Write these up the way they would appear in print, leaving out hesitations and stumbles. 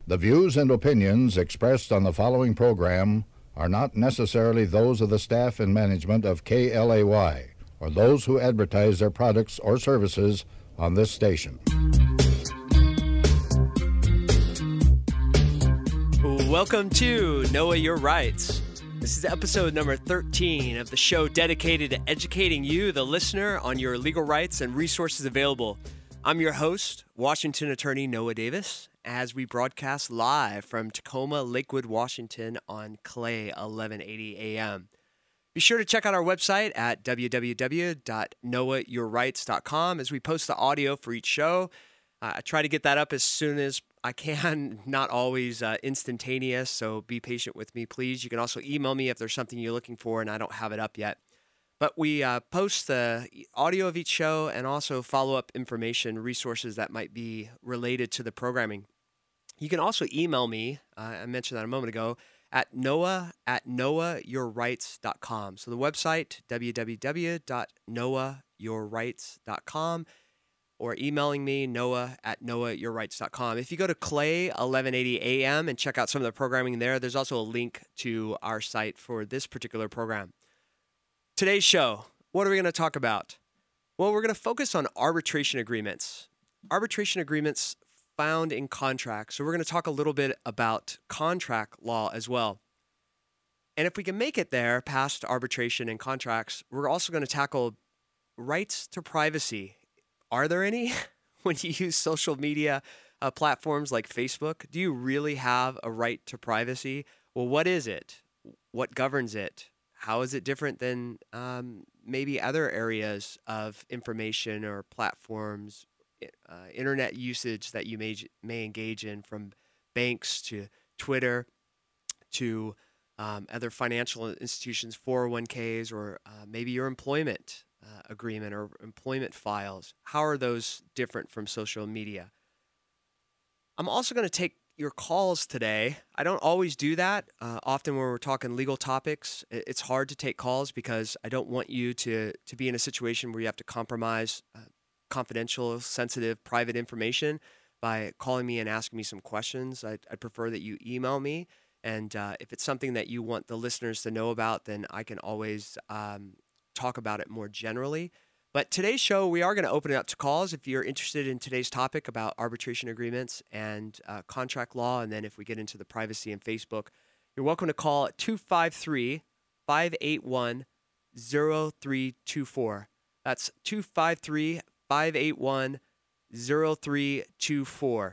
The views and opinions expressed on the following program are not necessarily those of the staff and management of KLAY or those who advertise their products or services on this station. Welcome to Know Your Rights. This is episode number 13 of the show dedicated to educating you, the listener, on your legal rights and resources available. I'm your host, Washington attorney Noah Davis, as we broadcast live from Tacoma, Lakewood, Washington on Clay 1180 AM. Be sure to check out our website at www.knowyourrights.com as we post the audio for each show. I try to get that up as soon as I can, not always instantaneous, so be patient with me, please. You can also email me if there's something you're looking for and I don't have it up yet. But we post the audio of each show and also follow-up information, resources that might be related to the programming. You can also email me, I mentioned that a moment ago, at noah@knowyourrights.com. So the website, www.knowyourrights.com, or emailing me, noah@knowyourrights.com. If you go to Clay 1180 AM and check out some of the programming there, there's also a link to our site for this particular program. Today's show, what are we going to talk about? Well, we're going to focus on arbitration agreements. Arbitration agreements found in contracts. So we're going to talk a little bit about contract law as well. And if we can make it there past arbitration and contracts, we're also going to tackle rights to privacy. Are there any? When you use social media platforms like Facebook, do you really have a right to privacy? Well, what is it? What governs it? How is it different than maybe other areas of information or platforms, internet usage that you may engage in, from banks to Twitter to other financial institutions, 401ks, or maybe your employment agreement or employment files? How are those different from social media? I'm also going to take your calls today. I don't always do that. Often when we're talking legal topics, it's hard to take calls because I don't want you to be in a situation where you have to compromise confidential, sensitive, private information by calling me and asking me some questions. I'd prefer that you email me. And if it's something that you want the listeners to know about, then I can always talk about it more generally. But today's show, we are going to open it up to calls if you're interested in today's topic about arbitration agreements and contract law. And then if we get into the privacy and Facebook, you're welcome to call at 253-581-0324. That's 253-581-0324.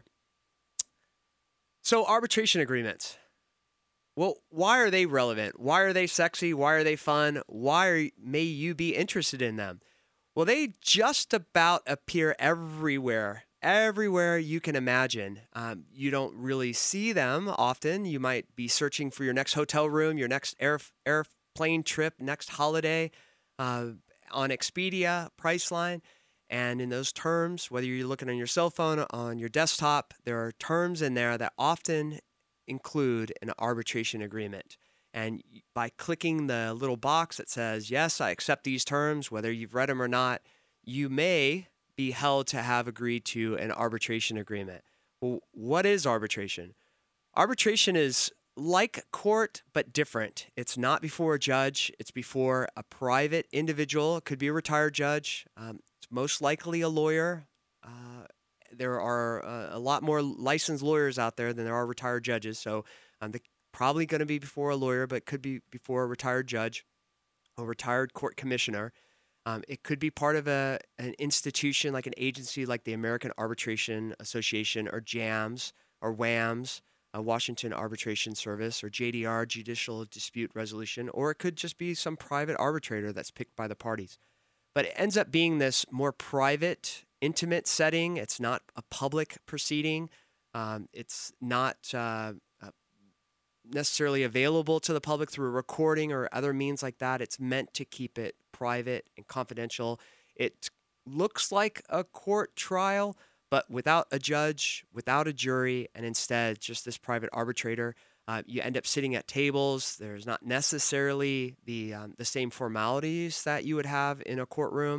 So arbitration agreements. Well, why are they relevant? Why are they sexy? Why are they fun? Why may you be interested in them? Well, they just about appear everywhere you can imagine. You don't really see them often. You might be searching for your next hotel room, your next airplane trip, next holiday on Expedia, Priceline. And in those terms, whether you're looking on your cell phone, on your desktop, there are terms in there that often include an arbitration agreement. And by clicking the little box that says, yes, I accept these terms, whether you've read them or not, you may be held to have agreed to an arbitration agreement. Well, what is arbitration? Arbitration is like court, but different. It's not before a judge. It's before a private individual. It could be a retired judge. It's most likely a lawyer. There are a lot more licensed lawyers out there than there are retired judges. So the probably going to be before a lawyer, but could be before a retired judge, a retired court commissioner. It could be part of an institution, like an agency like the American Arbitration Association, or JAMS, or WAMS, Washington Arbitration Service, or JDR, Judicial Dispute Resolution, or it could just be some private arbitrator that's picked by the parties. But it ends up being this more private, intimate setting. It's not a public proceeding. It's not necessarily available to the public through a recording or other means like that. It's meant to keep it private and confidential. It looks like a court trial, but without a judge, without a jury, and instead just this private arbitrator. You end up sitting at tables. There's not necessarily the same formalities that you would have in a courtroom.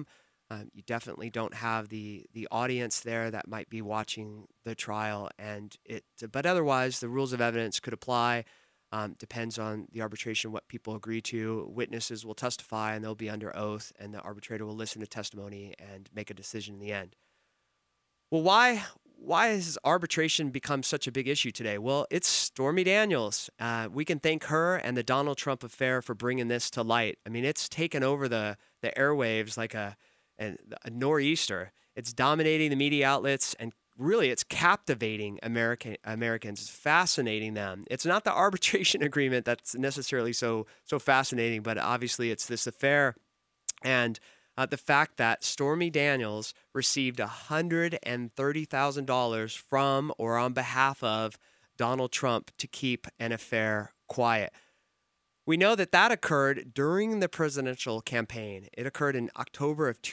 You definitely don't have the audience there that might be watching the trial, but otherwise the rules of evidence could apply. Depends on the arbitration, what people agree to. Witnesses will testify and they'll be under oath, and the arbitrator will listen to testimony and make a decision in the end. Well, why has arbitration become such a big issue today? Well, it's Stormy Daniels. We can thank her and the Donald Trump affair for bringing this to light. I mean, it's taken over the airwaves like a nor'easter. It's dominating the media outlets, and really it's captivating Americans. It's fascinating them. It's not the arbitration agreement that's necessarily so fascinating, but obviously it's this affair and the fact that Stormy Daniels received $130,000 from or on behalf of Donald Trump to keep an affair quiet. We know that occurred during the presidential campaign. It occurred in October of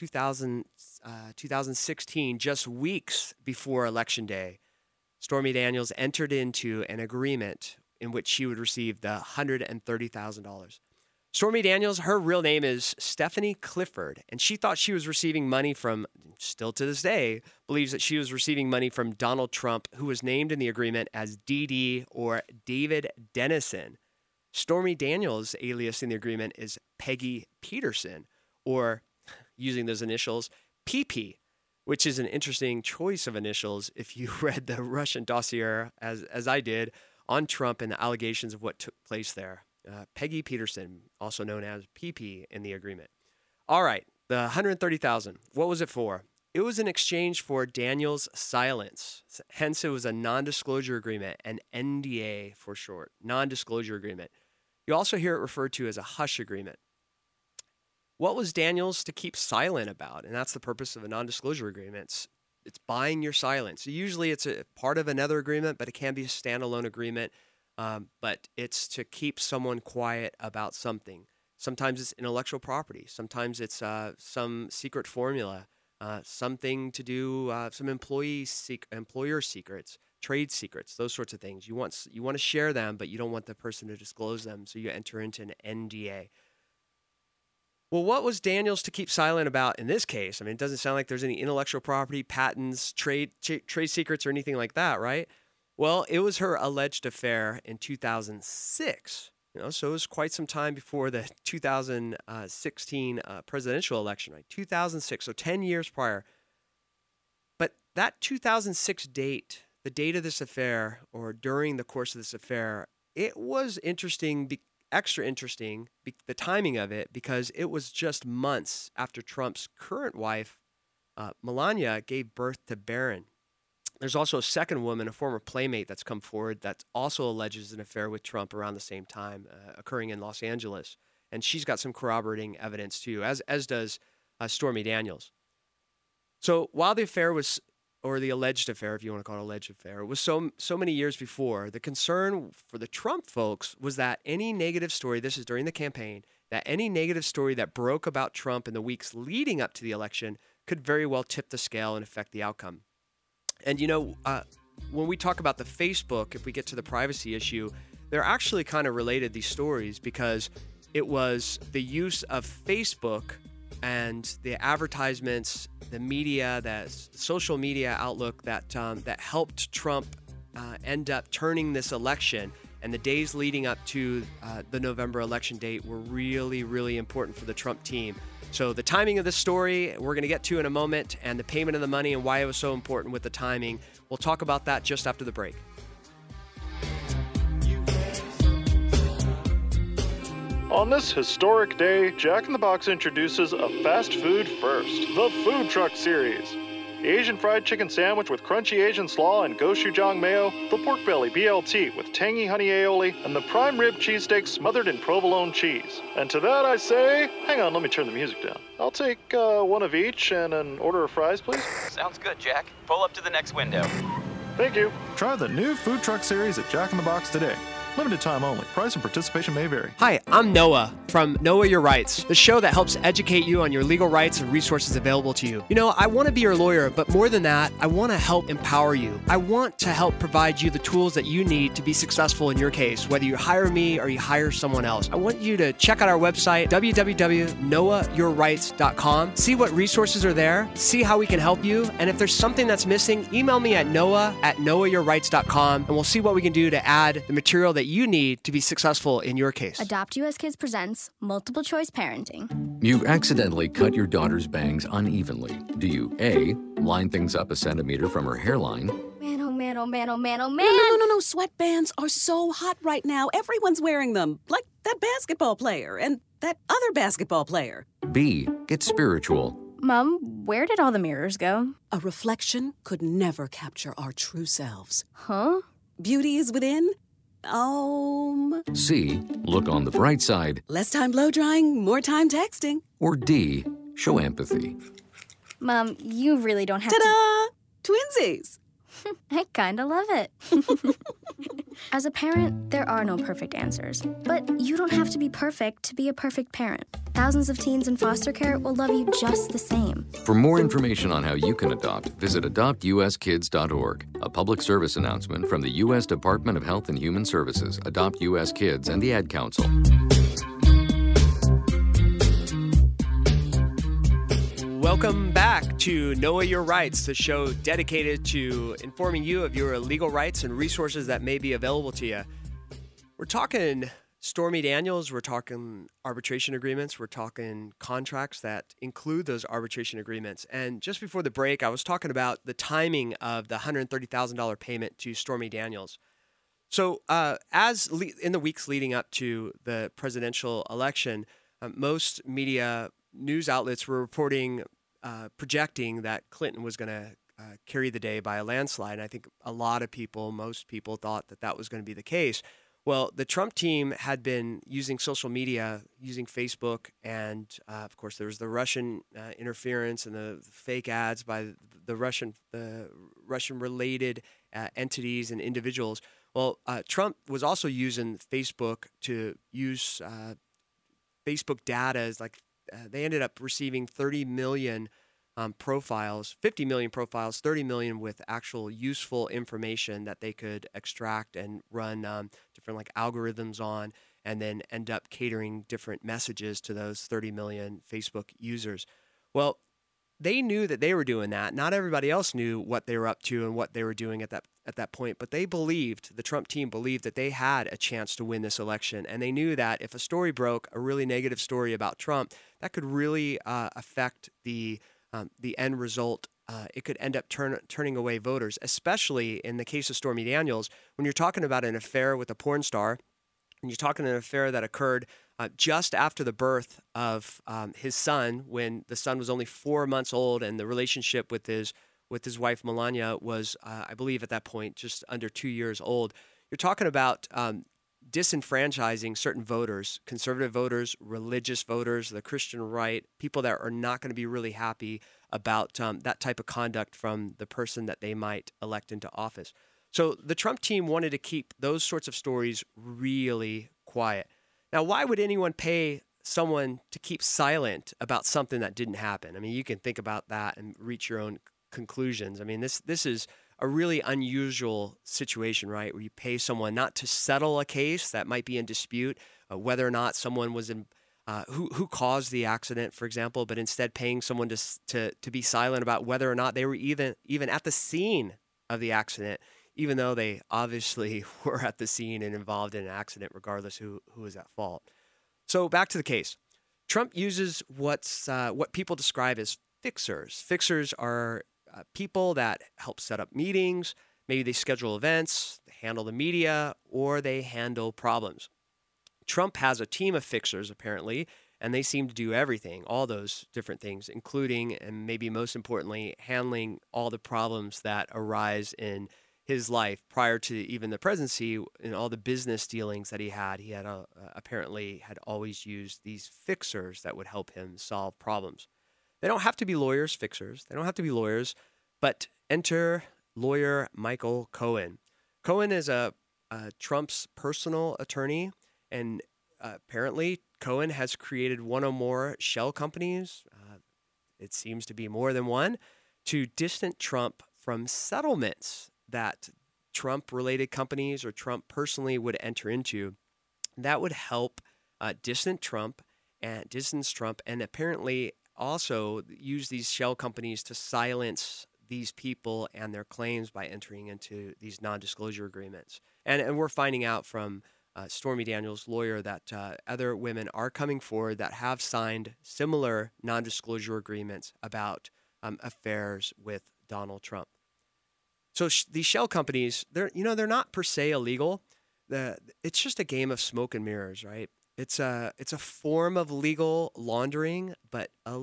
2016, just weeks before Election Day. Stormy Daniels entered into an agreement in which she would receive the $130,000. Stormy Daniels, her real name is Stephanie Clifford, and she thought she was receiving money from, still to this day, believes that she was receiving money from Donald Trump, who was named in the agreement as DD or David Dennison. Stormy Daniels' alias in the agreement is Peggy Peterson, or using those initials, PP, which is an interesting choice of initials if you read the Russian dossier, as I did, on Trump and the allegations of what took place there. Peggy Peterson, also known as PP in the agreement. All right, the $130,000. What was it for? It was in exchange for Daniels' silence. Hence, it was a non-disclosure agreement, an NDA for short, non-disclosure agreement. You also hear it referred to as a hush agreement. What was Daniels to keep silent about? And that's the purpose of a non-disclosure agreement. It's buying your silence. Usually it's a part of another agreement, but it can be a standalone agreement. But it's to keep someone quiet about something. Sometimes it's intellectual property. Sometimes it's some secret formula, something to do, some employer secrets, trade secrets, those sorts of things. You want to share them, but you don't want the person to disclose them, so you enter into an NDA. Well, what was Daniels to keep silent about in this case? I mean, it doesn't sound like there's any intellectual property, patents, trade secrets, or anything like that, right? Well, it was her alleged affair in 2006. So it was quite some time before the 2016 presidential election, right? 2006, so 10 years prior. But that 2006 date, the date of this affair, or during the course of this affair, it was interesting, extra interesting, the timing of it, because it was just months after Trump's current wife, Melania, gave birth to Barron. There's also a second woman, a former playmate, that's come forward that also alleges an affair with Trump around the same time, occurring in Los Angeles. And she's got some corroborating evidence too, as does Stormy Daniels. So while the affair was, or the alleged affair, if you want to call it alleged affair, was so many years before, the concern for the Trump folks was that any negative story, this is during the campaign, that any negative story that broke about Trump in the weeks leading up to the election could very well tip the scale and affect the outcome. And, when we talk about the Facebook, if we get to the privacy issue, they're actually kind of related, these stories, because it was the use of Facebook and the advertisements, the media, the social media outlook that helped Trump end up turning this election. And the days leading up to the November election date were really, really important for the Trump team. So the timing of this story, we're going to get to in a moment, and the payment of the money and why it was so important with the timing. We'll talk about that just after the break. On this historic day, Jack in the Box introduces a fast food first, the Food Truck Series. The Asian fried chicken sandwich with crunchy Asian slaw and gochujang mayo, the pork belly BLT with tangy honey aioli, and the prime rib cheesesteak smothered in provolone cheese. And to that I say, hang on, let me turn the music down. I'll take one of each and an order of fries, please. Sounds good, Jack. Pull up to the next window. Thank you. Try the new Food Truck Series at Jack in the Box today. Limited time only. Price and participation may vary. Hi, I'm Noah from Noah Your Rights, the show that helps educate you on your legal rights and resources available to you. You know, I want to be your lawyer, but more than that, I want to help empower you. I want to help provide you the tools that you need to be successful in your case, whether you hire me or you hire someone else. I want you to check out our website, www.knowyourrights.com. See what resources are there, see how we can help you, and if there's something that's missing, email me at noah@knowyourrights.com, and we'll see what we can do to add the material that you need to be successful in your case. Adopt US Kids presents Multiple Choice Parenting. You accidentally cut your daughter's bangs unevenly. Do you A, line things up a centimeter from her hairline? Man, oh man, oh man, oh man, oh man. No. Sweatbands are so hot right now. Everyone's wearing them. Like that basketball player and that other basketball player. B, get spiritual. Mom, where did all the mirrors go? A reflection could never capture our true selves. Huh? Beauty is within. C, look on the bright side. Less time blow drying, more time texting. Or D, show empathy. Mom, you really don't have Ta-da! Twinsies. I kinda love it. As a parent, there are no perfect answers. But you don't have to be perfect to be a perfect parent. Thousands of teens in foster care will love you just the same. For more information on how you can adopt, visit adoptuskids.org. A public service announcement from the U.S. Department of Health and Human Services, Adopt U.S. Kids, and the Ad Council. Welcome back to Noah Your Rights, the show dedicated to informing you of your legal rights and resources that may be available to you. We're talking Stormy Daniels, we're talking arbitration agreements, we're talking contracts that include those arbitration agreements. And just before the break, I was talking about the timing of the $130,000 payment to Stormy Daniels. So in the weeks leading up to the presidential election, most media news outlets were reporting, projecting that Clinton was going to carry the day by a landslide. And I think most people thought that that was going to be the case. Well, the Trump team had been using social media, using Facebook, and of course there was the Russian interference and the fake ads by the Russian-related entities and individuals. Well, Trump was also using Facebook to use Facebook data as they ended up receiving 30 million profiles, 50 million profiles, 30 million with actual useful information that they could extract and run different algorithms on, and then end up catering different messages to those 30 million Facebook users. Well, they knew that they were doing that. Not everybody else knew what they were up to and what they were doing at that point, but the Trump team believed that they had a chance to win this election, and they knew that if a story broke, a really negative story about Trump, that could really affect the end result. It could end up turning away voters, especially in the case of Stormy Daniels. When you're talking about an affair with a porn star, and you're talking an affair that occurred just after the birth of his son, when the son was only 4 months old, and the relationship with his wife Melania was, I believe, at that point just under 2 years old. You're talking about disenfranchising certain voters, conservative voters, religious voters, the Christian right, people that are not going to be really happy about that type of conduct from the person that they might elect into office. So the Trump team wanted to keep those sorts of stories really quiet. Now, why would anyone pay someone to keep silent about something that didn't happen? I mean, you can think about that and reach your own conclusions. I mean, this is a really unusual situation, right? Where you pay someone not to settle a case that might be in dispute, whether or not someone was in, who caused the accident, for example, but instead paying someone to be silent about whether or not they were even at the scene of the accident, even though they obviously were at the scene and involved in an accident, regardless who was at fault. So back to the case. Trump uses what people describe as fixers. Fixers are people that help set up meetings. Maybe they schedule events, they handle the media, or they handle problems. Trump has a team of fixers, apparently, and they seem to do everything, all those different things, including, and maybe most importantly, handling all the problems that arise in his life prior to even the presidency and all the business dealings that he had. He had apparently had always used these fixers that would help him solve problems. They don't have to be lawyers, fixers. They don't have to be lawyers, but enter lawyer Michael Cohen. Cohen is a Trump's personal attorney, and apparently Cohen has created one or more shell companies. It seems to be more than one, to distance Trump from settlements that Trump-related companies or Trump personally would enter into. That would help distance Trump, and apparently also use these shell companies to silence these people and their claims by entering into these non-disclosure agreements. And we're finding out from Stormy Daniels' lawyer that other women are coming forward that have signed similar non-disclosure agreements about affairs with Donald Trump. So these shell companies, they're not per se illegal. It's just a game of smoke and mirrors, right? It's a form of legal laundering, but a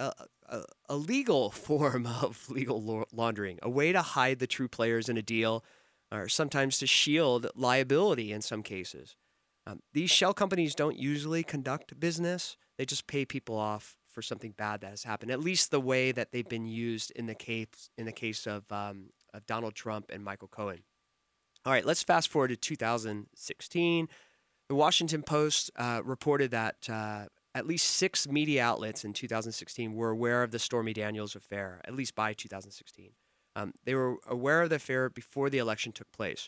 legal form of legal laundering, a way to hide the true players in a deal, or sometimes to shield liability in some cases. These shell companies don't usually conduct business. They just pay people off for something bad that has happened, at least the way that they've been used in the case of Donald Trump and Michael Cohen. All right, let's fast forward to 2016. The Washington Post reported that at least 6 media outlets in 2016 were aware of the Stormy Daniels affair, at least by 2016. They were aware of the affair before the election took place.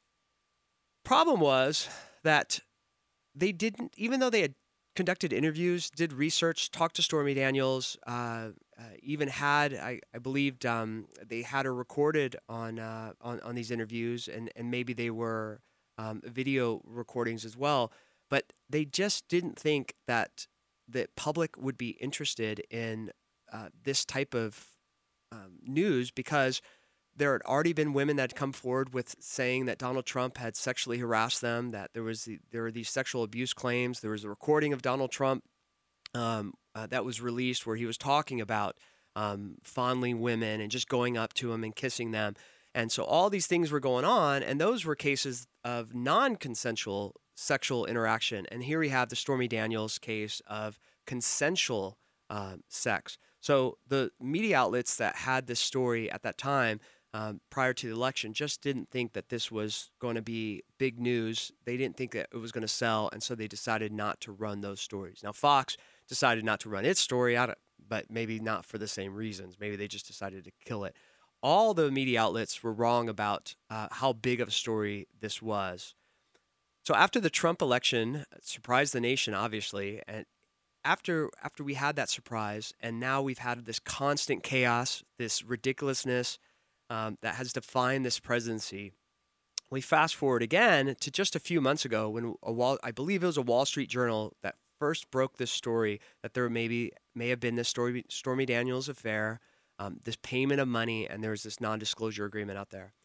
Problem was that they didn't, even though they had conducted interviews, did research, talked to Stormy Daniels, even had, I believed, they had her recorded on these interviews, and maybe they were video recordings as well. But they just didn't think that the public would be interested in this type of news, because there had already been women that had come forward with saying that Donald Trump had sexually harassed them, that there were these sexual abuse claims. There was a recording of Donald Trump that was released where he was talking about fondling women and just going up to them and kissing them. And so all these things were going on, and those were cases of non-consensual sexual interaction. And here we have the Stormy Daniels case of consensual sex. So the media outlets that had this story at that time, prior to the election, just didn't think that this was going to be big news. They didn't think that it was going to sell, and so they decided not to run those stories. Now, Fox decided not to run its story out, but maybe not for the same reasons. Maybe they just decided to kill it. All the media outlets were wrong about how big of a story this was. So after the Trump election surprised the nation, obviously, and after we had that surprise, and now we've had this constant chaos, this ridiculousness that has defined this presidency, we fast forward again to just a few months ago when I believe it was a Wall Street Journal that first broke this story that there may have been this Stormy Daniels affair, this payment of money, and there was this non-disclosure agreement out there.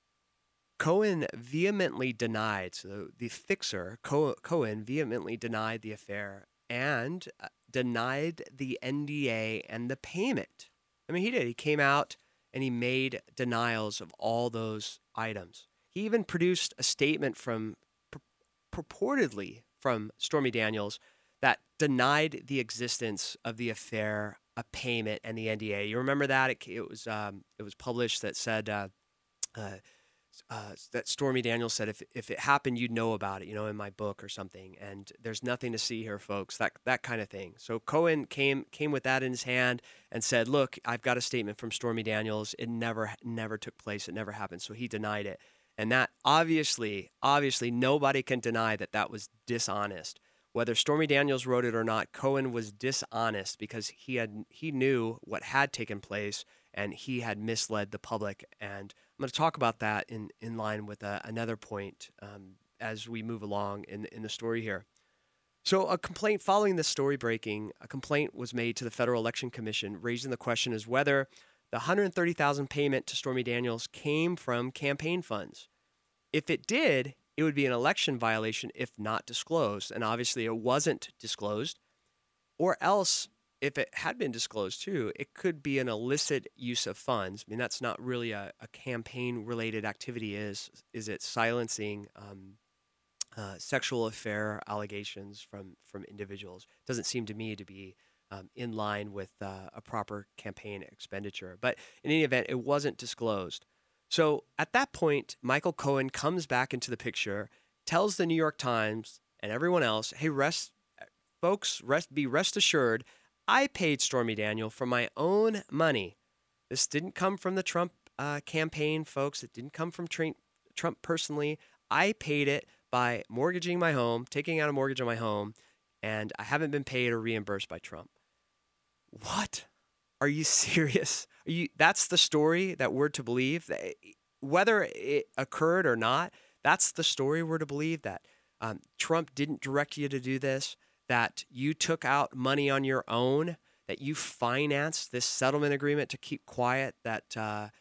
Cohen vehemently denied, so the fixer, Cohen vehemently denied the affair and denied the NDA and the payment. I mean, he did. He came out and he made denials of all those items. He even produced a statement from purportedly from Stormy Daniels that denied the existence of the affair, a payment, and the NDA. You remember that? It was published that said that Stormy Daniels said, if it happened, you'd know about it, in my book or something. And there's nothing to see here, folks. That kind of thing. So Cohen came with that in his hand and said, look, I've got a statement from Stormy Daniels. It never took place. It never happened. So he denied it. And that obviously nobody can deny that was dishonest. Whether Stormy Daniels wrote it or not, Cohen was dishonest because he knew what had taken place and he had misled the public. And I'm going to talk about that in line with another point as we move along in the story here. So a complaint following this story breaking, a complaint was made to the Federal Election Commission raising the question as whether the $130,000 payment to Stormy Daniels came from campaign funds. If it did, it would be an election violation if not disclosed. And obviously it wasn't disclosed. Or else, if it had been disclosed too, it could be an illicit use of funds. I mean, that's not really a campaign-related activity, is it? Silencing sexual affair allegations from individuals. Doesn't seem to me to be in line with a proper campaign expenditure. But in any event, it wasn't disclosed. So at that point, Michael Cohen comes back into the picture, tells the New York Times and everyone else, hey, rest assured, I paid Stormy Daniels from my own money. This didn't come from the Trump campaign, folks. It didn't come from Trump personally. I paid it by mortgaging my home, taking out a mortgage on my home, and I haven't been paid or reimbursed by Trump. What? Are you serious? That's the story that we're to believe? Whether it occurred or not, that's the story we're to believe, that Trump didn't direct you to do this, that you took out money on your own, that you financed this settlement agreement to keep quiet, that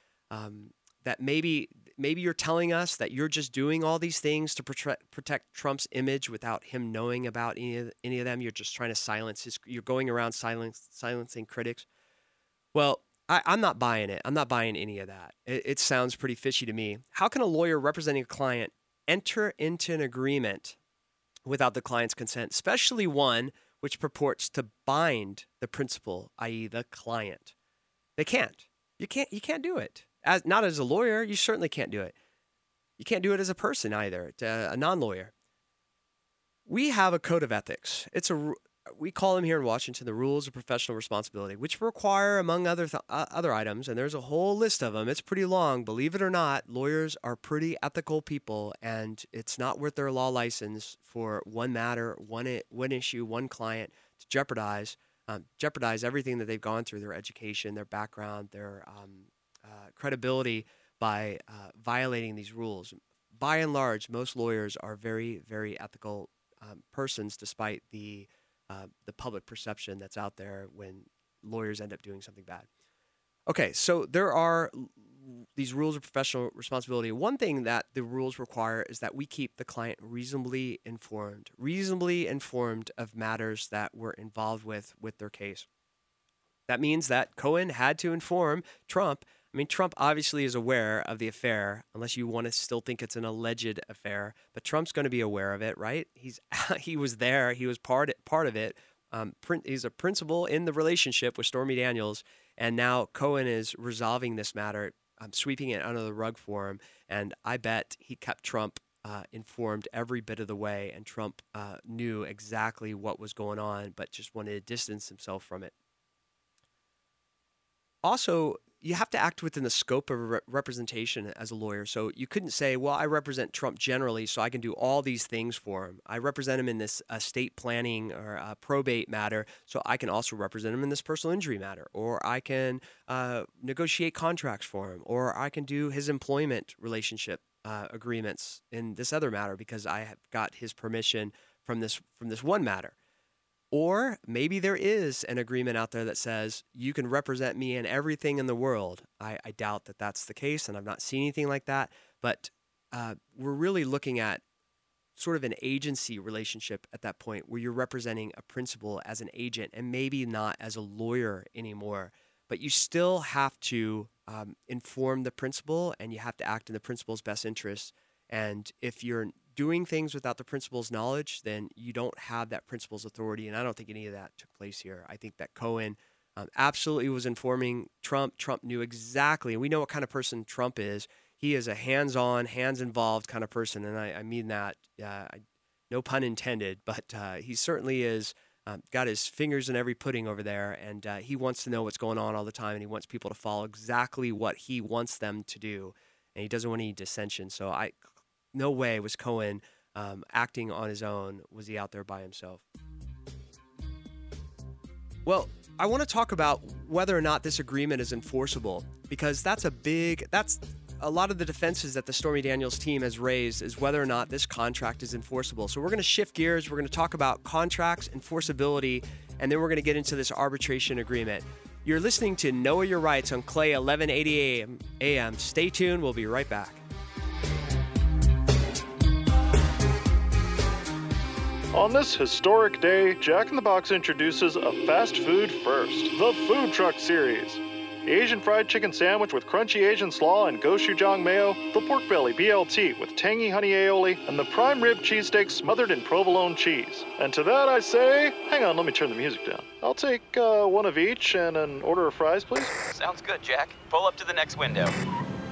that maybe you're telling us that you're just doing all these things to protect Trump's image without him knowing about any of them. You're just trying to silence you're going around silencing critics. Well, I'm not buying it. I'm not buying any of that. It sounds pretty fishy to me. How can a lawyer representing a client enter into an agreement without the client's consent, especially one which purports to bind the principal, i.e. the client? They can't. You can't do it. Not as a lawyer, you certainly can't do it. You can't do it as a person either, a non-lawyer. We have a code of ethics. We call them here in Washington the Rules of Professional Responsibility, which require, among other items, and there's a whole list of them. It's pretty long. Believe it or not, lawyers are pretty ethical people, and it's not worth their law license for one matter, one issue, one client to jeopardize everything that they've gone through, their education, their background, their credibility by violating these rules. By and large, most lawyers are very, very ethical persons, despite the public perception that's out there when lawyers end up doing something bad. Okay, so there are these rules of professional responsibility. One thing that the rules require is that we keep the client reasonably informed of matters that we're involved with their case. That means that Cohen had to inform Trump. I mean, Trump obviously is aware of the affair, unless you want to still think it's an alleged affair. But Trump's going to be aware of it, right? He was there. He was part of it. He's a principal in the relationship with Stormy Daniels, and now Cohen is resolving this matter, sweeping it under the rug for him. And I bet he kept Trump informed every bit of the way, and Trump knew exactly what was going on, but just wanted to distance himself from it. Also, you have to act within the scope of representation as a lawyer. So you couldn't say, well, I represent Trump generally, so I can do all these things for him. I represent him in this estate planning or probate matter, so I can also represent him in this personal injury matter. Or I can negotiate contracts for him. Or I can do his employment relationship agreements in this other matter because I have got his permission from this one matter. Or maybe there is an agreement out there that says you can represent me in everything in the world. I doubt that that's the case, and I've not seen anything like that. But we're really looking at sort of an agency relationship at that point where you're representing a principal as an agent and maybe not as a lawyer anymore. But you still have to inform the principal, and you have to act in the principal's best interest. And if you're doing things without the principal's knowledge, then you don't have that principal's authority. And I don't think any of that took place here. I think that Cohen absolutely was informing Trump. Trump knew exactly. We know what kind of person Trump is. He is a hands-on, hands-involved kind of person. And I mean that, no pun intended, but he certainly is got his fingers in every pudding over there. And he wants to know what's going on all the time. And he wants people to follow exactly what he wants them to do. And he doesn't want any dissension. So no way was Cohen acting on his own. Was he out there by himself? Well, I want to talk about whether or not this agreement is enforceable, because that's a lot of the defenses that the Stormy Daniels team has raised is whether or not this contract is enforceable. So we're going to shift gears. We're going to talk about contracts, enforceability, and then we're going to get into this arbitration agreement. You're listening to Know Your Rights on Clay 1180 AM. Stay tuned. We'll be right back. On this historic day, Jack in the Box introduces a fast food first, the Food Truck Series. The Asian fried chicken sandwich with crunchy Asian slaw and gochujang mayo, the pork belly BLT with tangy honey aioli, and the prime rib cheesesteak smothered in provolone cheese. And to that I say, hang on, let me turn the music down. I'll take one of each and an order of fries, please. Sounds good, Jack. Pull up to the next window.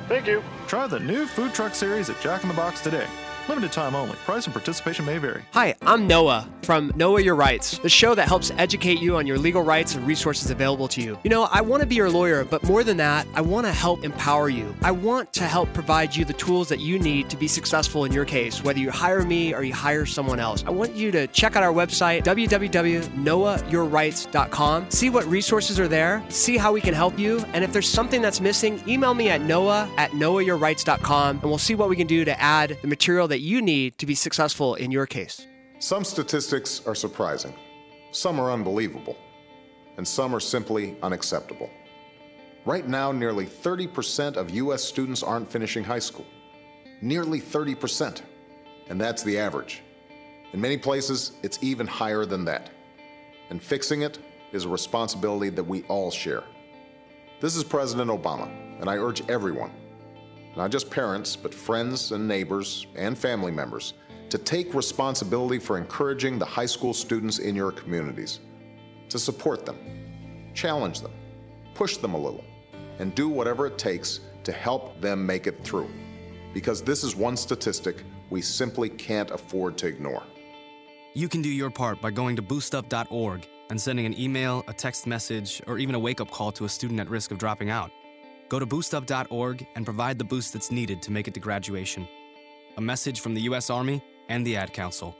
Thank you. Try the new food truck series at Jack in the Box today. Limited time only. Price and participation may vary. Hi, I'm Noah from Noah Your Rights, the show that helps educate you on your legal rights and resources available to you. You know, I want to be your lawyer, but more than that, I want to help empower you. I want to help provide you the tools that you need to be successful in your case, whether you hire me or you hire someone else. I want you to check out our website, www.noahyourrights.com. See what resources are there, see how we can help you, and if there's something that's missing, email me at noah@noahyourrights.com, and we'll see what we can do to add the material that you need to be successful in your case. Some statistics are surprising, some are unbelievable, and some are simply unacceptable. Right now, nearly 30% of U.S. students aren't finishing high school. Nearly 30%. And that's the average. In many places, it's even higher than that. And fixing it is a responsibility that we all share. This is President Obama, and I urge everyone, not just parents, but friends and neighbors and family members, to take responsibility for encouraging the high school students in your communities, to support them, challenge them, push them a little, and do whatever it takes to help them make it through. Because this is one statistic we simply can't afford to ignore. You can do your part by going to boostup.org and sending an email, a text message, or even a wake-up call to a student at risk of dropping out. Go to boostup.org and provide the boost that's needed to make it to graduation. A message from the U.S. Army and the Ad Council.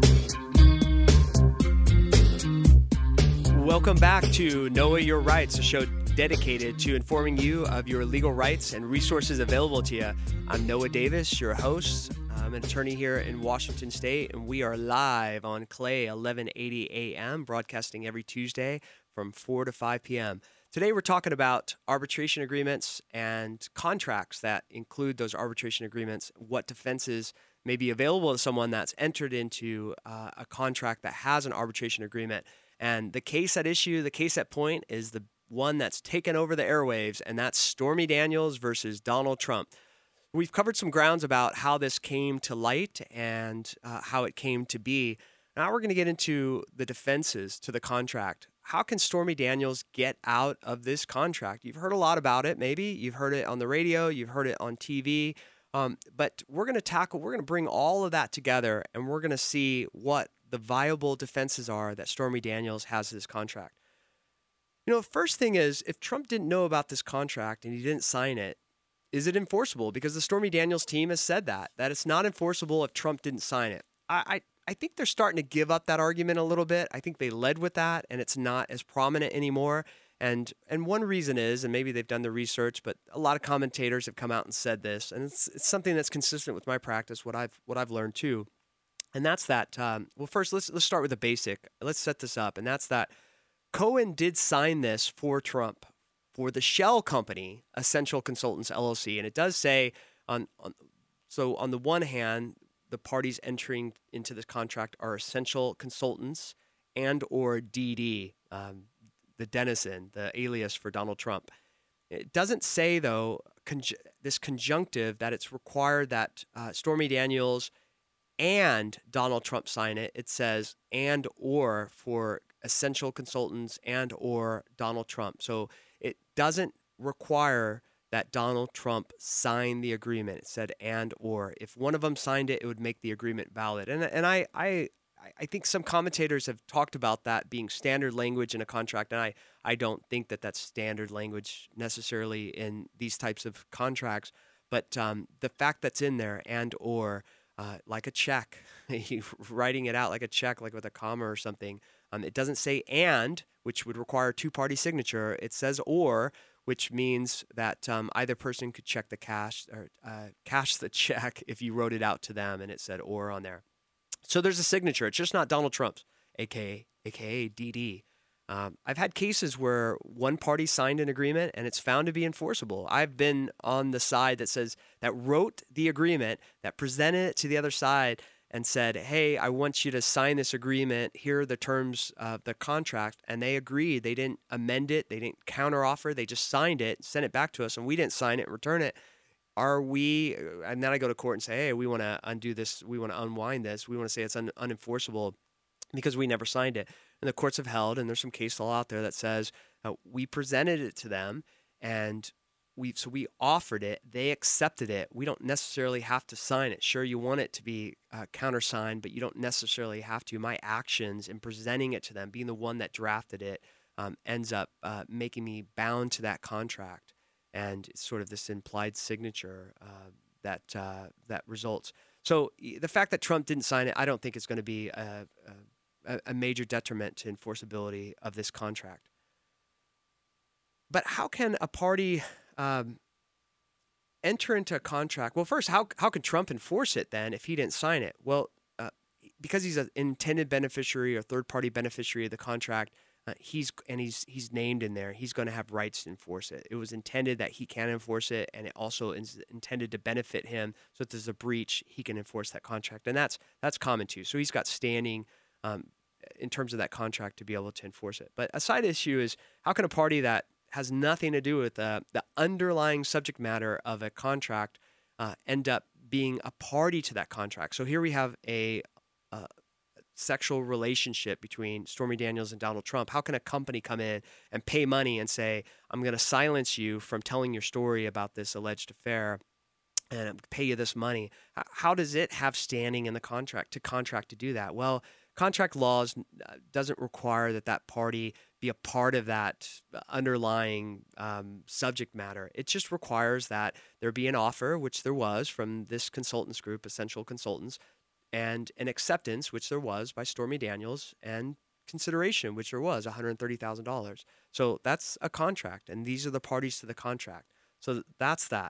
Welcome back to Noah Your Rights, a show dedicated to informing you of your legal rights and resources available to you. I'm Noah Davis, your host. I'm an attorney here in Washington State, and we are live on Clay 1180 AM, broadcasting every Tuesday from 4 to 5 p.m. Today we're talking about arbitration agreements and contracts that include those arbitration agreements, what defenses may be available to someone that's entered into a contract that has an arbitration agreement. And the case at issue, the case at point, is the one that's taken over the airwaves, and that's Stormy Daniels versus Donald Trump. We've covered some grounds about how this came to light and how it came to be. Now we're going to get into the defenses to the contract. How can Stormy Daniels get out of this contract? You've heard a lot about it, maybe. You've heard it on the radio. You've heard it on TV. But we're going to bring all of that together, and we're going to see what the viable defenses are that Stormy Daniels has to this contract. You know, first thing is, if Trump didn't know about this contract and he didn't sign it, is it enforceable? Because the Stormy Daniels team has said that it's not enforceable if Trump didn't sign it. I think they're starting to give up that argument a little bit. I think they led with that, and it's not as prominent anymore. And one reason is, and maybe they've done the research, but a lot of commentators have come out and said this, and it's something that's consistent with my practice, what I've learned too, and that's that. Well, first let's start with the basic. Let's set this up, and that's that Cohen did sign this for Trump, for the shell company, Essential Consultants LLC, and it does say on the one hand, the parties entering into this contract are Essential Consultants and or DD, the Dennison, the alias for Donald Trump. It doesn't say, though, this conjunctive that it's required that Stormy Daniels and Donald Trump sign it. It says and or for Essential Consultants and or Donald Trump. So it doesn't require that Donald Trump sign the agreement. It said and or. If one of them signed it, it would make the agreement valid. And I think some commentators have talked about that being standard language in a contract, and I don't think that that's standard language necessarily in these types of contracts. But the fact that's in there and or, like a check, writing it out like a check, like with a comma or something. It doesn't say and, which would require two-party signature. It says or, which means that either person could check the cash or cash the check if you wrote it out to them and it said or on there. So there's a signature. It's just not Donald Trump's, aka DD. I've had cases where one party signed an agreement and it's found to be enforceable. I've been on the side that wrote the agreement, that presented it to the other side and said, hey, I want you to sign this agreement. Here are the terms of the contract. And they agreed. They didn't amend it. They didn't counteroffer. They just signed it, sent it back to us, and we didn't sign it and return it. And then I go to court and say, hey, we want to undo this. We want to unwind this. We want to say it's unenforceable because we never signed it. And the courts have held, and there's some case law out there that says we presented it to them, and we offered it. They accepted it. We don't necessarily have to sign it. Sure, you want it to be countersigned, but you don't necessarily have to. My actions in presenting it to them, being the one that drafted it, ends up making me bound to that contract, and it's sort of this implied signature that results. So the fact that Trump didn't sign it, I don't think is going to be a major detriment to enforceability of this contract. But how can a party enter into a contract? Well, first, how can Trump enforce it then if he didn't sign it? Well, because he's an intended beneficiary or third-party beneficiary of the contract, he's named in there. He's going to have rights to enforce it. It was intended that he can enforce it, and it also is intended to benefit him. So if there's a breach, he can enforce that contract, and that's common too. So he's got standing in terms of that contract to be able to enforce it. But a side issue is, how can a party that has nothing to do with the underlying subject matter of a contract end up being a party to that contract? So here we have a sexual relationship between Stormy Daniels and Donald Trump. How can a company come in and pay money and say, I'm going to silence you from telling your story about this alleged affair and pay you this money? How does it have standing in the contract to do that? Well, contract laws doesn't require that party be a part of that underlying subject matter. It just requires that there be an offer, which there was from this consultants group, Essential Consultants, and an acceptance, which there was by Stormy Daniels, and consideration, which there was, $130,000. So that's a contract, and these are the parties to the contract. So that's that.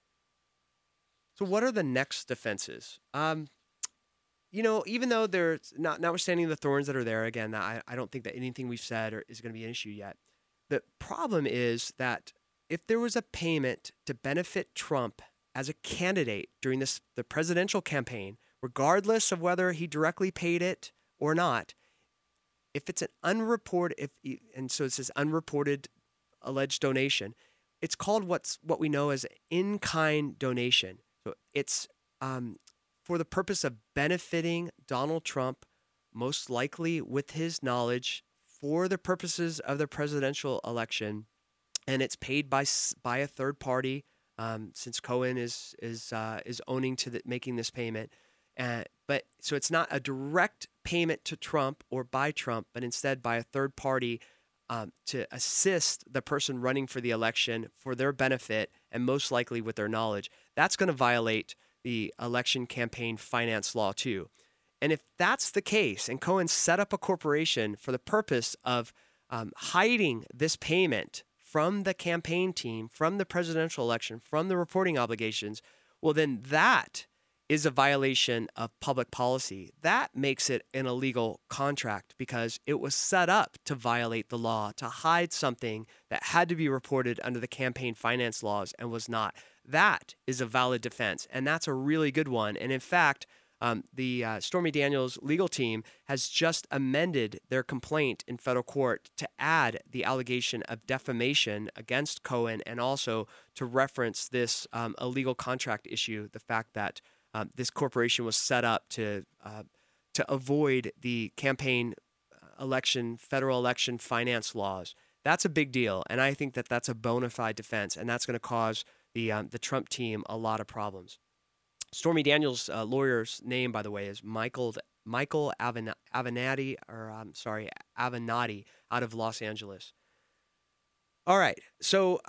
So what are the next defenses? Even though there's notwithstanding the thorns that are there, again, I don't think that anything we've said is going to be an issue yet. The problem is that if there was a payment to benefit Trump as a candidate during the presidential campaign, regardless of whether he directly paid it or not, if it's an unreported, and so it says unreported alleged donation, it's called what we know as in-kind donation. So it's for the purpose of benefiting Donald Trump, most likely with his knowledge, for the purposes of the presidential election, and it's paid by a third party, since Cohen is owning to making this payment. But so it's not a direct payment to Trump or by Trump, but instead by a third party to assist the person running for the election for their benefit and most likely with their knowledge. That's going to violate the election campaign finance law too. And if that's the case, and Cohen set up a corporation for the purpose of hiding this payment from the campaign team, from the presidential election, from the reporting obligations, well, then that is a violation of public policy. That makes it an illegal contract because it was set up to violate the law, to hide something that had to be reported under the campaign finance laws and was not. That is a valid defense, and that's a really good one. And in fact, the Stormy Daniels legal team has just amended their complaint in federal court to add the allegation of defamation against Cohen and also to reference this illegal contract issue, the fact that this corporation was set up to avoid the campaign federal election finance laws. That's a big deal, and I think that that's a bona fide defense, and that's going to cause the Trump team a lot of problems. Stormy Daniels' lawyer's name, by the way, is Michael Avenatti, Avenatti, out of Los Angeles. All right, so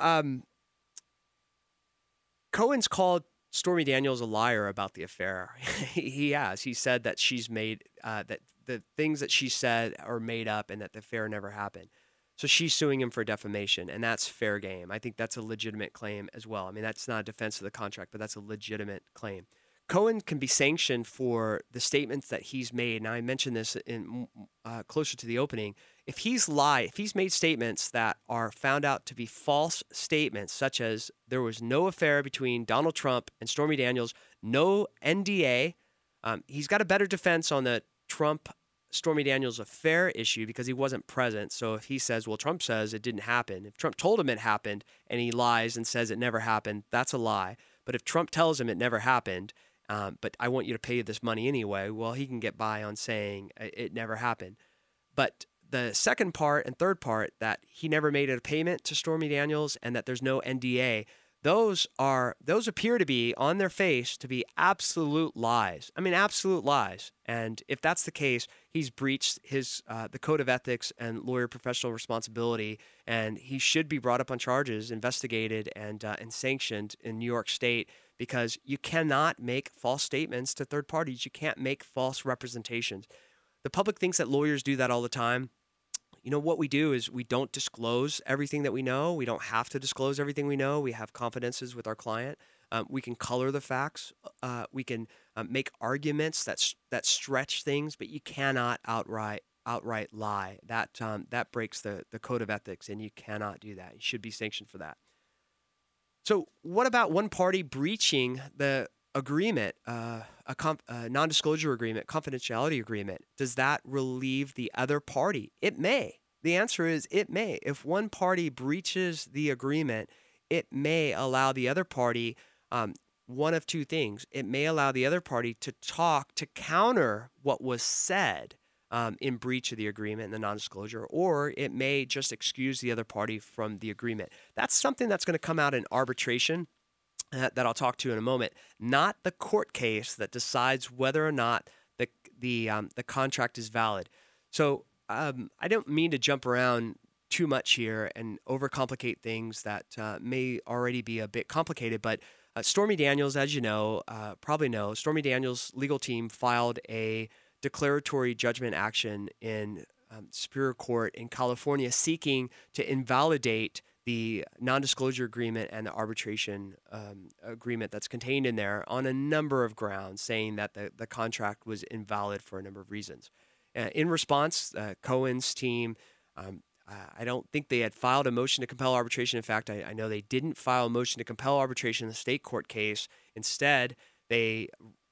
Cohen's called Stormy Daniels a liar about the affair. He has. He said that she's made that the things that she said are made up and that the affair never happened. So she's suing him for defamation, and that's fair game. I think that's a legitimate claim as well. I mean, that's not a defense of the contract, but that's a legitimate claim. Cohen can be sanctioned for the statements that he's made. Now, I mentioned this in closer to the opening. If he's made statements that are found out to be false statements, such as there was no affair between Donald Trump and Stormy Daniels, no NDA, he's got a better defense on the Trump-Stormy Daniels affair issue because he wasn't present. So if he says, well, Trump says it didn't happen. If Trump told him it happened and he lies and says it never happened, that's a lie. But if Trump tells him it never happened, but I want you to pay this money anyway, well, he can get by on saying it never happened. But the second part and third part, that he never made a payment to Stormy Daniels and that there's no NDA, those appear to be on their face to be absolute lies. I mean, absolute lies. And if that's the case, he's breached his the code of ethics and lawyer professional responsibility, and he should be brought up on charges, investigated, and sanctioned in New York State, because you cannot make false statements to third parties. You can't make false representations. The public thinks that lawyers do that all the time. You know, what we do is we don't disclose everything that we know. We don't have to disclose everything we know. We have confidences with our client. We can color the facts. We can make arguments that stretch things, but you cannot outright lie. That breaks the code of ethics, and you cannot do that. You should be sanctioned for that. So what about one party breaching the agreement, a non-disclosure agreement, confidentiality agreement? Does that relieve the other party? It may. The answer is it may. If one party breaches the agreement, it may allow the other party one of two things. It may allow the other party to talk to counter what was said in breach of the agreement and the non-disclosure, or it may just excuse the other party from the agreement. That's something that's going to come out in arbitration that I'll talk to in a moment, not the court case that decides whether or not the contract is valid. So I don't mean to jump around too much here and overcomplicate things that may already be a bit complicated, but Stormy Daniels, as you know, probably know, Stormy Daniels' legal team filed a declaratory judgment action in Superior Court in California seeking to invalidate the non-disclosure agreement and the arbitration agreement that's contained in there on a number of grounds, saying that the contract was invalid for a number of reasons. In response, Cohen's team, I don't think they had filed a motion to compel arbitration. In fact, I know they didn't file a motion to compel arbitration in the state court case. Instead, they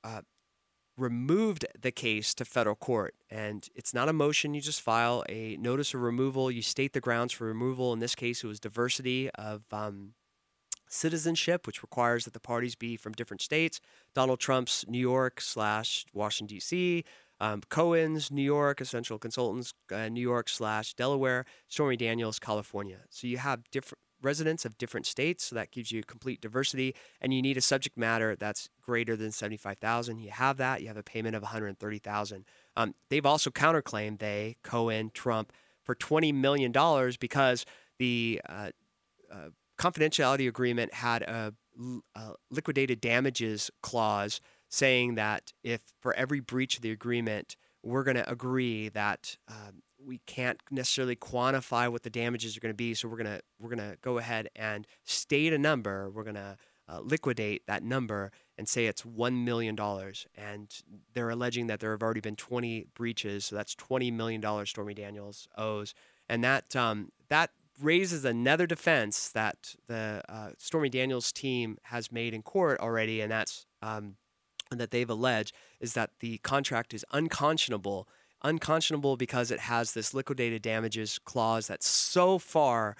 removed the case to federal court. And it's not a motion. You just file a notice of removal. You state the grounds for removal. In this case, it was diversity of citizenship, which requires that the parties be from different states. Donald Trump's New York / Washington, D.C., Cohen's New York, Essential Consultants, New York / Delaware, Stormy Daniels, California. So you have different residents of different states, so that gives you complete diversity, and you need a subject matter that's greater than $75,000. You have that. You have a payment of $130,000. They've also counterclaimed, Cohen, Trump, for $20 million because the confidentiality agreement had a liquidated damages clause saying that if for every breach of the agreement, we're going to agree that we can't necessarily quantify what the damages are going to be, so we're going to go ahead and state a number. We're going to liquidate that number and say it's $1 million. And they're alleging that there have already been 20 breaches, so that's $20 million Stormy Daniels owes. And that raises another defense that the Stormy Daniels team has made in court already, and that's that they've alleged is that the contract is unconscionable because it has this liquidated damages clause that's so far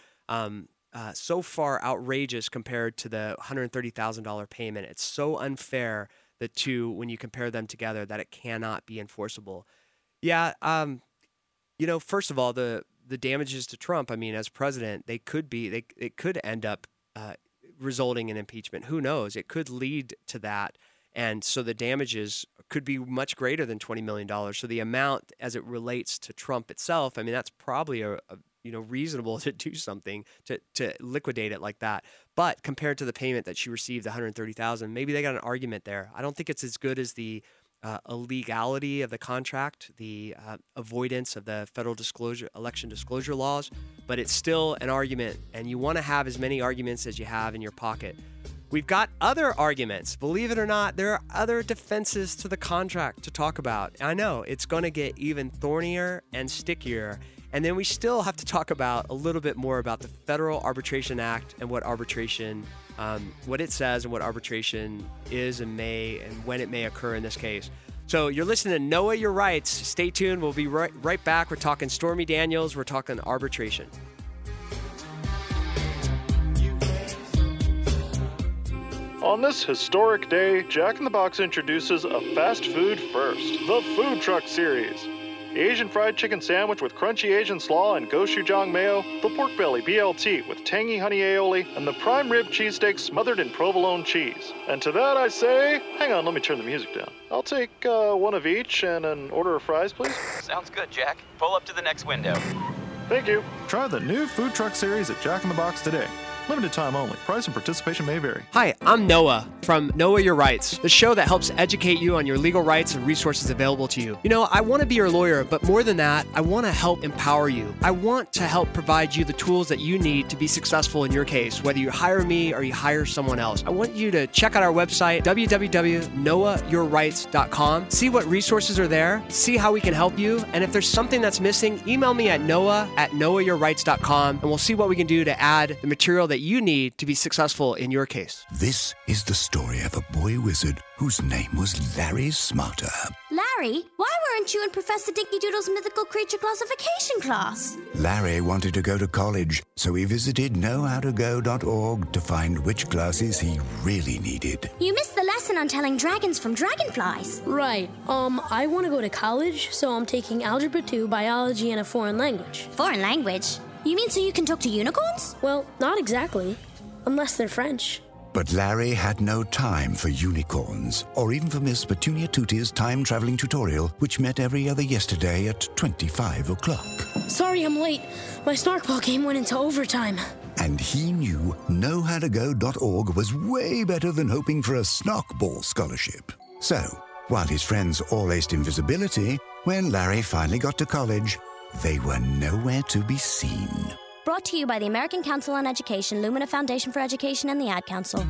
outrageous compared to the $130,000 payment. It's so unfair, the two, when you compare them together, that it cannot be enforceable. Yeah, first of all, the damages to Trump, I mean, as president, it could end up resulting in impeachment. Who knows? It could lead to that. And so the damages could be much greater than $20 million. So the amount as it relates to Trump itself, I mean, that's probably reasonable to do something to liquidate it like that. But compared to the payment that she received, the $130,000, maybe they got an argument there. I don't think it's as good as the illegality of the contract, the avoidance of the federal election disclosure laws, but it's still an argument, and you want to have as many arguments as you have in your pocket. We've got other arguments. Believe it or not, there are other defenses to the contract to talk about. I know it's going to get even thornier and stickier. And then we still have to talk about a little bit more about the Federal Arbitration Act and what arbitration, what it says and what arbitration is and when it may occur in this case. So you're listening to Noah Your Rights. Stay tuned. We'll be right back. We're talking Stormy Daniels. We're talking arbitration. On this historic day, Jack in the Box introduces a fast food first, the Food Truck Series. Asian fried chicken sandwich with crunchy Asian slaw and gochujang mayo, the pork belly BLT with tangy honey aioli, and the prime rib cheesesteak smothered in provolone cheese. And to that I say, hang on, let me turn the music down. I'll take one of each and an order of fries, please. Sounds good, Jack. Pull up to the next window. Thank you. Try the new food truck series at Jack in the Box today. Limited time only. Price and participation may vary. Hi, I'm Noah from Noah Your Rights, the show that helps educate you on your legal rights and resources available to you. You know, I want to be your lawyer, but more than that, I want to help empower you. I want to help provide you the tools that you need to be successful in your case, whether you hire me or you hire someone else. I want you to check out our website, www.knowyourrights.com. See what resources are there, see how we can help you, and if there's something that's missing, email me at noah@knowyourrights.com, and we'll see what we can do to add the material that you need to be successful in your case. This is the story of a boy wizard whose name was Larry Smarter. Larry, why weren't you in Professor Dinky Doodle's mythical creature classification class? Larry wanted to go to college, so he visited knowhowtogo.org to find which classes he really needed. You missed the lesson on telling dragons from dragonflies. Right. I want to go to college, so I'm taking Algebra 2, Biology, and a foreign language. Foreign language? You mean so you can talk to unicorns? Well, not exactly. Unless they're French. But Larry had no time for unicorns, or even for Miss Petunia Tutia's time-traveling tutorial, which met every other yesterday at 25 o'clock. Sorry I'm late. My Snarkball game went into overtime. And he knew knowhowtogo.org was way better than hoping for a Snarkball scholarship. So, while his friends all aced invisibility, when Larry finally got to college, they were nowhere to be seen. Brought to you by the American Council on Education, Lumina Foundation for Education, and the Ad Council.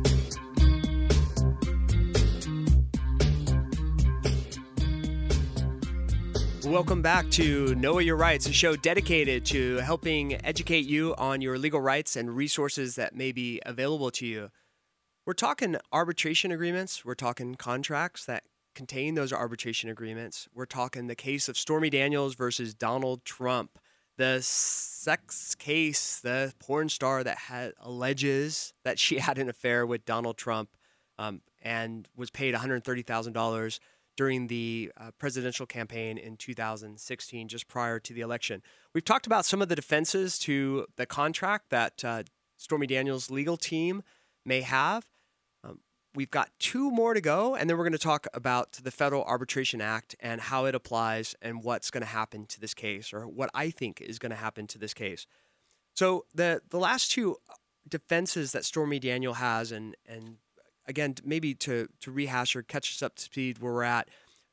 Welcome back to Know Your Rights, a show dedicated to helping educate you on your legal rights and resources that may be available to you. We're talking arbitration agreements. We're talking contracts that contain those arbitration agreements. We're talking the case of Stormy Daniels versus Donald Trump, the sex case, the porn star that alleges that she had an affair with Donald Trump and was paid $130,000 during the presidential campaign in 2016, just prior to the election. We've talked about some of the defenses to the contract that Stormy Daniels' legal team may have. We've got two more to go, and then we're going to talk about the Federal Arbitration Act and how it applies and what's going to happen to this case, or what I think is going to happen to this case. So the last two defenses that Stormy Daniels has, and again, maybe to rehash or catch us up to speed where we're at,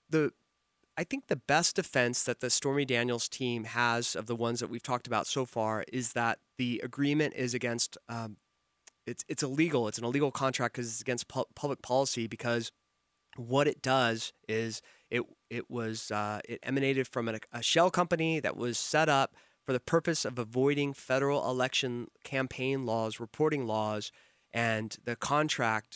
I think the best defense that the Stormy Daniels team has of the ones that we've talked about so far is that the agreement is against it's illegal. It's an illegal contract because it's against public policy, because what it does is it emanated from a shell company that was set up for the purpose of avoiding federal election campaign laws, reporting laws, and the contract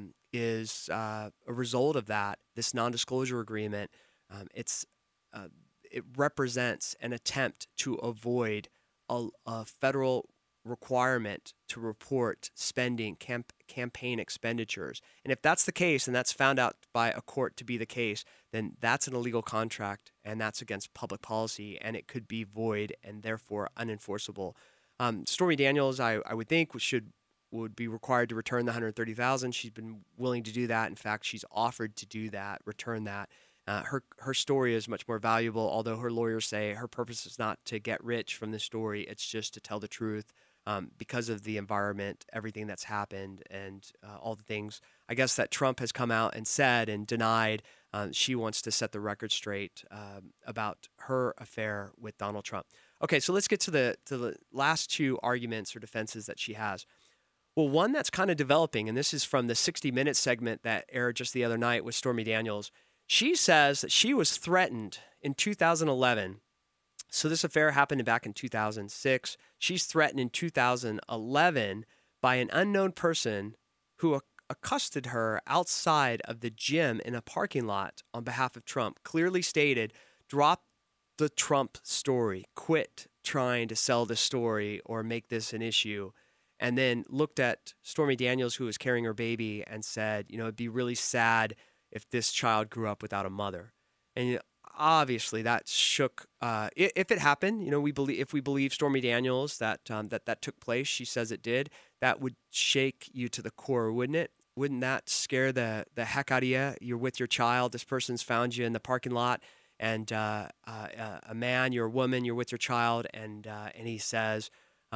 is a result of that. This non-disclosure agreement, it represents an attempt to avoid a federal requirement to report spending, campaign expenditures. And if that's the case, and that's found out by a court to be the case, then that's an illegal contract, and that's against public policy, and it could be void and therefore unenforceable. Stormy Daniels, I would think, would be required to return the $130,000. She's been willing to do that. In fact, she's offered to do that, return that. Her story is much more valuable, although her lawyers say her purpose is not to get rich from this story. It's just to tell the truth. Because of the environment, everything that's happened, and all the things, I guess, that Trump has come out and said and denied. She wants to set the record straight about her affair with Donald Trump. Okay, so let's get to the last two arguments or defenses that she has. Well, one that's kind of developing, and this is from the 60 Minutes segment that aired just the other night with Stormy Daniels. She says that she was threatened in 2011. So this affair happened back in 2006. She's threatened in 2011 by an unknown person who accosted her outside of the gym in a parking lot on behalf of Trump. Clearly stated, drop the Trump story, quit trying to sell the story or make this an issue. And then looked at Stormy Daniels, who was carrying her baby, and said, it'd be really sad if this child grew up without a mother. And obviously that shook. If it happened, if we believe Stormy Daniels that took place, she says it did. That would shake you to the core, wouldn't it? Wouldn't that scare the heck out of you? You're with your child. This person's found you in the parking lot, and a man, you're a woman, you're with your child, and he says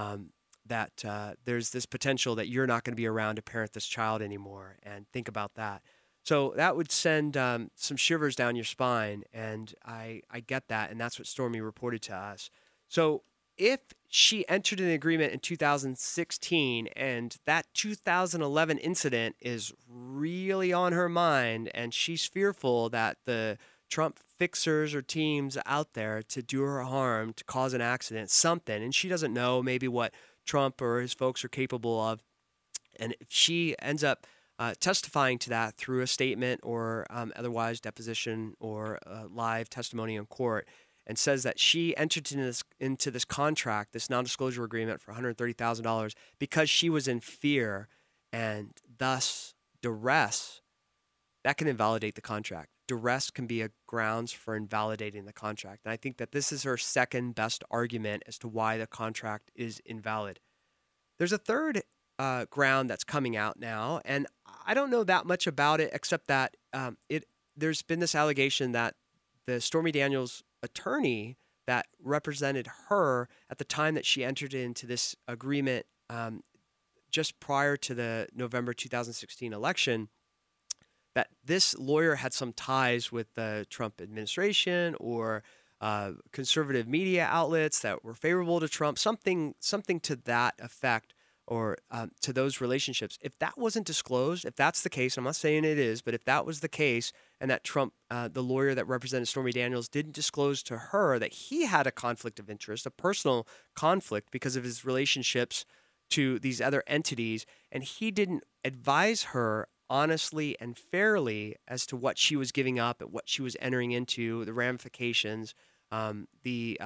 that there's this potential that you're not going to be around to parent this child anymore. And think about that. So that would send some shivers down your spine, and I get that, and that's what Stormy reported to us. So if she entered an agreement in 2016 and that 2011 incident is really on her mind, and she's fearful that the Trump fixers or teams out there to do her harm, to cause an accident, something, and she doesn't know maybe what Trump or his folks are capable of, and if she ends up testifying to that through a statement or otherwise deposition or live testimony in court, and says that she entered into this contract, this non-disclosure agreement for $130,000 because she was in fear and thus duress, that can invalidate the contract. Duress can be a grounds for invalidating the contract. And I think that this is her second best argument as to why the contract is invalid. There's a third ground that's coming out now, and I don't know that much about it except that there's been this allegation that the Stormy Daniels attorney that represented her at the time that she entered into this agreement just prior to the November 2016 election, that this lawyer had some ties with the Trump administration or conservative media outlets that were favorable to Trump, something to that effect, or to those relationships. If that wasn't disclosed, if that's the case, I'm not saying it is, but if that was the case, and that Trump, the lawyer that represented Stormy Daniels, didn't disclose to her that he had a conflict of interest, a personal conflict because of his relationships to these other entities, and he didn't advise her honestly and fairly as to what she was giving up and what she was entering into, the ramifications, the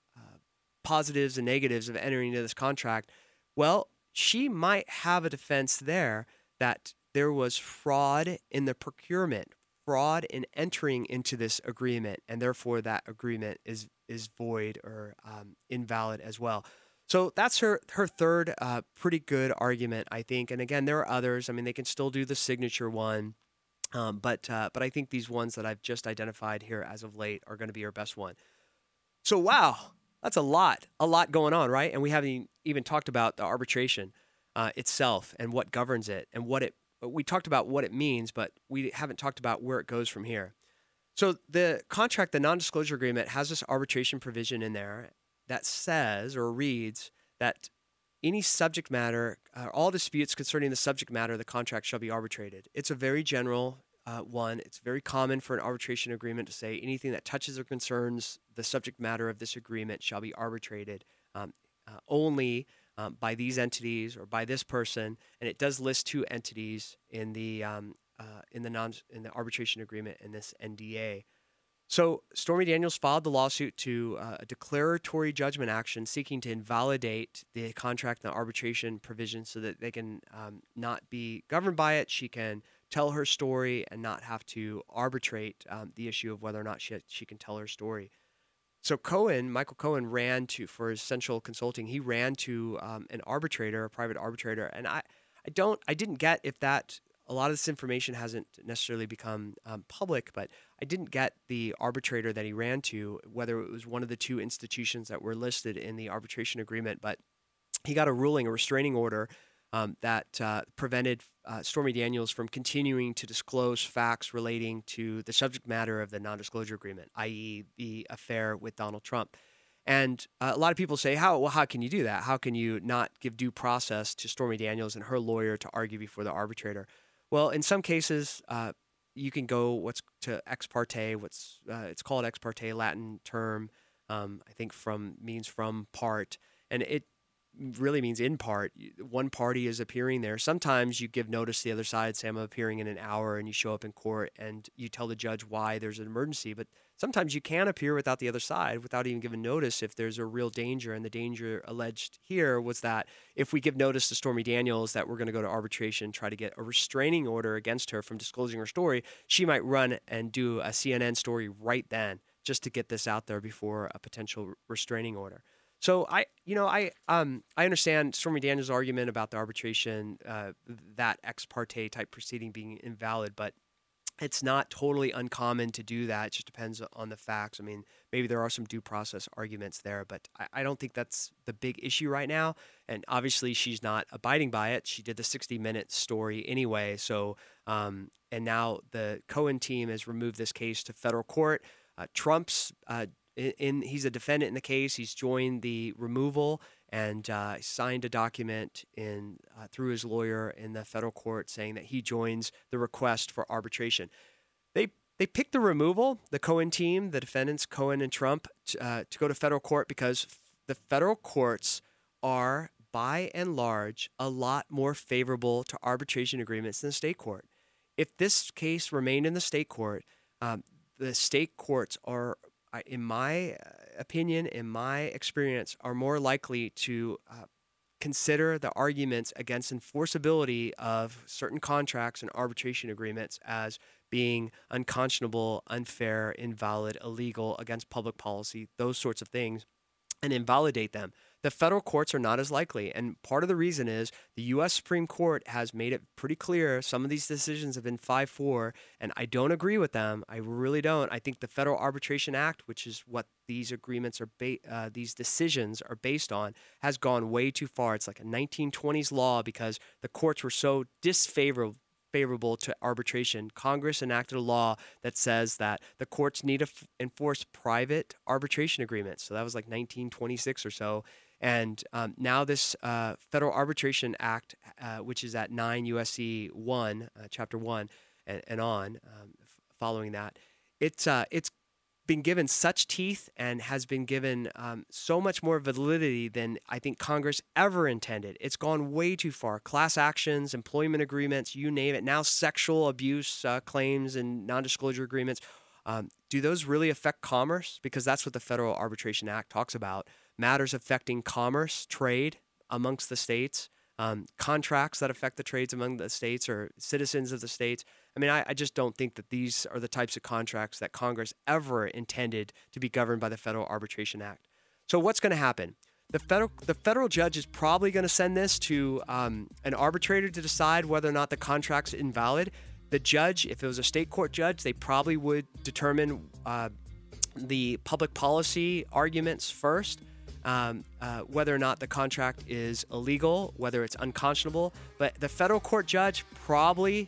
positives and negatives of entering into this contract, well, she might have a defense there that there was fraud in the procurement, fraud in entering into this agreement, and therefore that agreement is void or invalid as well. So that's her third pretty good argument, I think. And again, there are others. I mean, they can still do the signature one, but I think these ones that I've just identified here as of late are going to be her best one. So wow, that's a lot going on, right? And we haven't even talked about the arbitration itself and what governs it and we talked about what it means, but we haven't talked about where it goes from here. So the contract, the non-disclosure agreement, has this arbitration provision in there that says or reads that any subject matter, all disputes concerning the subject matter of the contract shall be arbitrated. It's a very general one. It's very common for an arbitration agreement to say anything that touches or concerns the subject matter of this agreement shall be arbitrated only by these entities or by this person. And it does list two entities in the arbitration agreement in this NDA. So Stormy Daniels filed the lawsuit to a declaratory judgment action seeking to invalidate the contract and the arbitration provision so that they can not be governed by it. She can tell her story and not have to arbitrate the issue of whether or not she can tell her story. So Michael Cohen ran for his central consulting. He ran to an arbitrator, a private arbitrator, and I didn't get if that. A lot of this information hasn't necessarily become public, but I didn't get the arbitrator that he ran to, whether it was one of the two institutions that were listed in the arbitration agreement. But he got a restraining order that prevented Stormy Daniels from continuing to disclose facts relating to the subject matter of the non-disclosure agreement, i.e. the affair with Donald Trump. And a lot of people say, how can you do that? How can you not give due process to Stormy Daniels and her lawyer to argue before the arbitrator? Well, in some cases, you can go to ex parte. It's called ex parte, Latin term. I think means from part, and it really means in part. One party is appearing there. Sometimes you give notice to the other side, say I'm appearing in an hour, and you show up in court and you tell the judge why there's an emergency. But sometimes you can appear without the other side, without even giving notice if there's a real danger. And the danger alleged here was that if we give notice to Stormy Daniels that we're going to go to arbitration, try to get a restraining order against her from disclosing her story, she might run and do a CNN story right then just to get this out there before a potential restraining order. So I understand Stormy Daniels' argument about the arbitration, that ex parte type proceeding being invalid, but it's not totally uncommon to do that. It just depends on the facts. I mean, maybe there are some due process arguments there, but I don't think that's the big issue right now. And obviously, she's not abiding by it. She did the 60-minute story anyway. So, and now the Cohen team has removed this case to federal court. Trump's he's a defendant in the case. He's joined the removal and signed a document through his lawyer in the federal court saying that he joins the request for arbitration. They picked the removal, the Cohen team, the defendants Cohen and Trump, to go to federal court because the federal courts are, by and large, a lot more favorable to arbitration agreements than the state court. If this case remained in the state court, the state courts are, in my opinion, in my experience, are more likely to consider the arguments against enforceability of certain contracts and arbitration agreements as being unconscionable, unfair, invalid, illegal, against public policy, those sorts of things, and invalidate them. The federal courts are not as likely. And part of the reason is the U.S. Supreme Court has made it pretty clear some of these decisions have been 5-4, and I don't agree with them. I really don't. I think the Federal Arbitration Act, which is what these agreements are, these decisions are based on, has gone way too far. It's like a 1920s law because the courts were so disfavorable to arbitration. Congress enacted a law that says that the courts need to enforce private arbitration agreements. So that was like 1926 or so. And now this Federal Arbitration Act, which is at 9 U.S.C. 1, Chapter 1, and on, following that, it's been given such teeth and has been given so much more validity than I think Congress ever intended. It's gone way too far. Class actions, employment agreements, you name it. Now sexual abuse claims and non-disclosure agreements. Do those really affect commerce? Because that's what the Federal Arbitration Act talks about. Matters affecting commerce, trade amongst the states, contracts that affect the trades among the states or citizens of the states. I mean, I just don't think that these are the types of contracts that Congress ever intended to be governed by the Federal Arbitration Act. So what's going to happen? The federal judge is probably going to send this to an arbitrator to decide whether or not the contract's invalid. The judge, if it was a state court judge, they probably would determine the public policy arguments first. Whether or not the contract is illegal, whether it's unconscionable. But the federal court judge probably,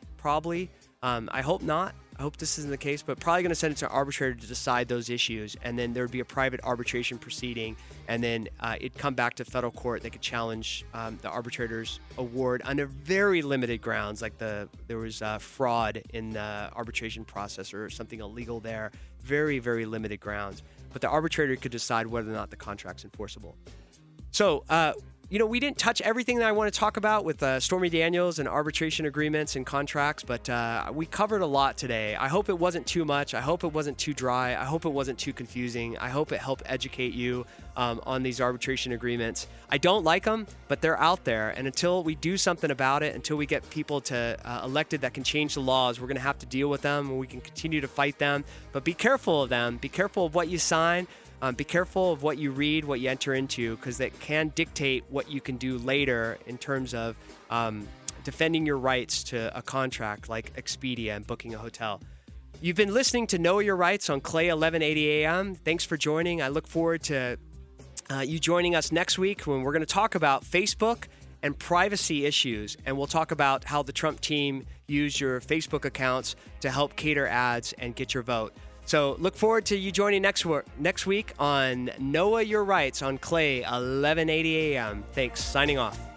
I hope not. I hope this isn't the case, but probably going to send it to an arbitrator to decide those issues. And then there would be a private arbitration proceeding. And then it'd come back to federal court. They could challenge the arbitrator's award under very limited grounds, like there was fraud in the arbitration process or something illegal there. Very, very limited grounds. But the arbitrator could decide whether or not the contract's enforceable. So, we didn't touch everything that I want to talk about with Stormy Daniels and arbitration agreements and contracts, but we covered a lot today. I hope it wasn't too much. I hope it wasn't too dry. I hope it wasn't too confusing. I hope it helped educate you on these arbitration agreements. I don't like them, but they're out there. And until we do something about it, until we get people elected that can change the laws, we're going to have to deal with them, and we can continue to fight them. But be careful of them. Be careful of what you sign. Be careful of what you read, what you enter into, because that can dictate what you can do later in terms of defending your rights to a contract like Expedia and booking a hotel. You've been listening to Know Your Rights on Clay 1180 AM. Thanks for joining. I look forward to you joining us next week when we're going to talk about Facebook and privacy issues, and we'll talk about how the Trump team used your Facebook accounts to help cater ads and get your vote. So look forward to you joining next week on Know Your Rights on Clay 1180 AM. Thanks. Signing off.